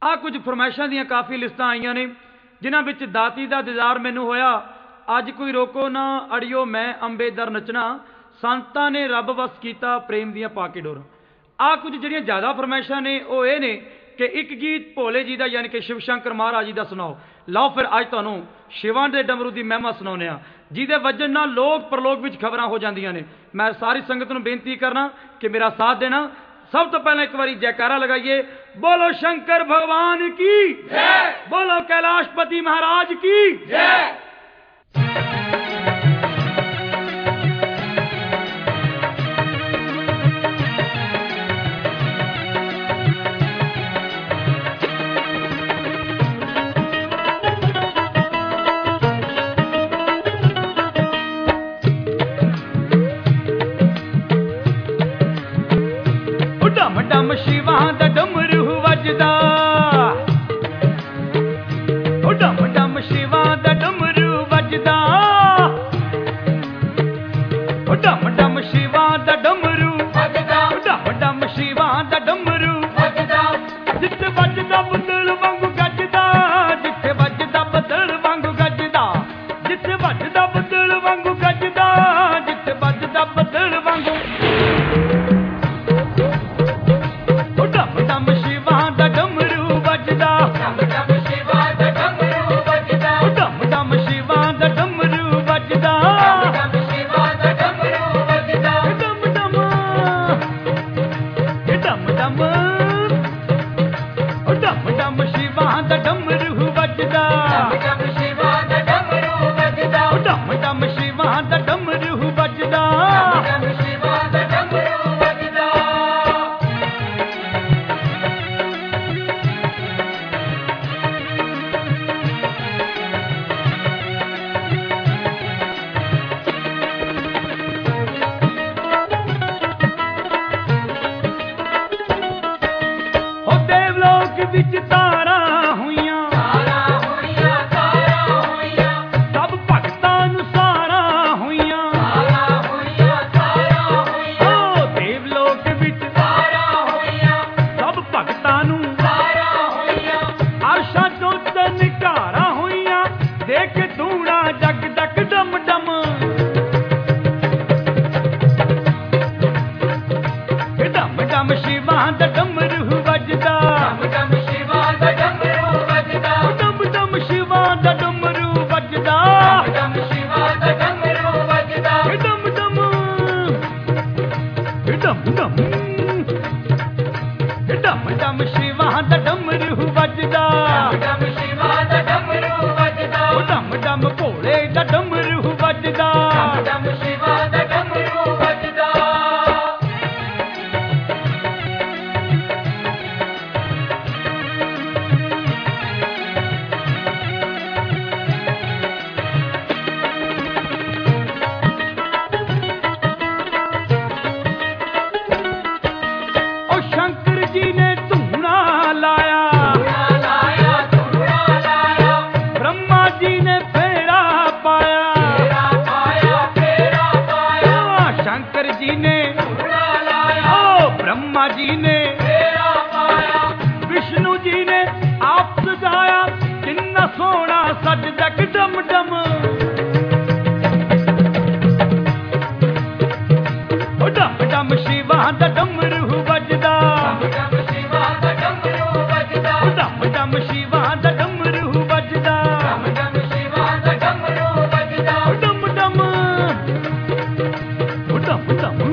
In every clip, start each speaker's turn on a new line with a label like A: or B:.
A: आ कुछ फरमाइशों दी काफ़ी लिस्टां आईयां ने जिन्हां विच दाती दा दीदार मैनू होया, अज कोई रोको ना अड़ियो मैं अंबे दर नचना, संतां ने रब वस कीता प्रेम दियां पाके डोर। आ कुछ जिहड़ियां ज़्यादा फरमाइशां ने वो ये ने कि एक गीत भोले जी का यानी कि शिव शंकर महाराज जी का सुनाओ। लो फिर अज तुहानूं शिवां दे डमरू की महिमा सुनाउने आ, जिहदे वजन नाल लोक परलोक विच खबरां हो जांदियां ने। मैं सारी संगत नूं बेनती करना कि मेरा साथ देना। सब तो पहले एक बारी जयकारा लगाइए, बोलो शंकर भगवान की जय, बोलो कैलाशपति महाराज की जय। डम शिवां दा डमरू वजदा, ओ डम डम शिवां दा डमरू वजदा, ओ डम डम शिवां दा डमरू वजदा, ओ डम डम शिवां दा डमरू वजदा। जिथे वजदा बदल वांगू गजदा, जिथे वजदा बदल वांगू गजदा, जिथे वजदा बदल वांगू गजदा, जिथे वजदा बदल वांगू। विच तारा हुइयां, सब भगतां नूं सारा हुइयां, ओ देवलोक विच सब भगतां नूं अरशां चों निकारा हुइयां, देख धूड़ा जग तक डम डम। डम डम शिवां दा डमरू वजदा, डम शिवां दा डमरू वजदा, डम डम शिवां दा डमरू वजदा, डम शिवां दा डमरू वजदा, डम डम डम डम डम डम शिवां दा डमरू वजदा, डम शिवां दा डमरू वजदा, डम डम भोले दा डमरू वजदा, डम शिवां दा डमरू वजदा। शंकर जी ने धूना लाया, ब्रह्मा जी ने फेरा पाया, शंकर जी ने ओ ब्रह्मा जी ने विष्णु जी ने आप सजाया, किन्ना सोना सजदा डम डम। डम डम शिवां दा डमरू वजदा, डम शिवां दा डमरू वजदा, डम डम शिवां दा डमरू वजदा, डम शिवां दा डमरू वजदा, डम डम डम डम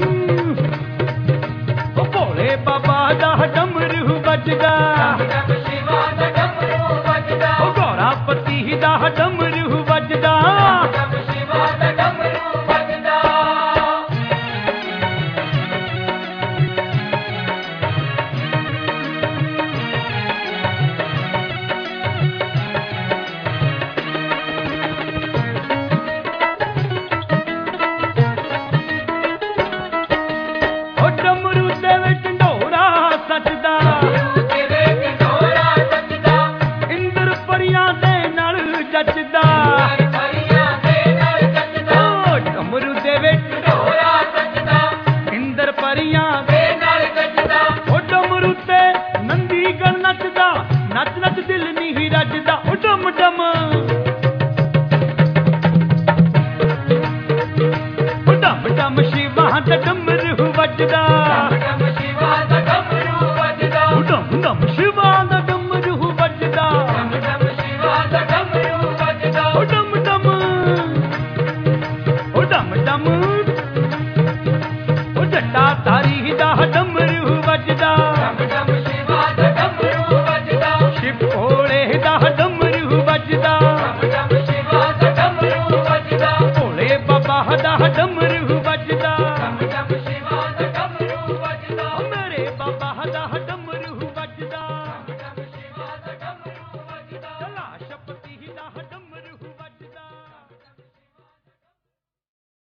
A: ओ भोले बाबा दा डमरू वजदा, डम शिवां दा डमरू वजदा, ओ गौरापति दा डमरू वजदा, डम शिवां दा डमरू वजदा। इंद्र परियां दे नाल जचदा, ਹਜਮ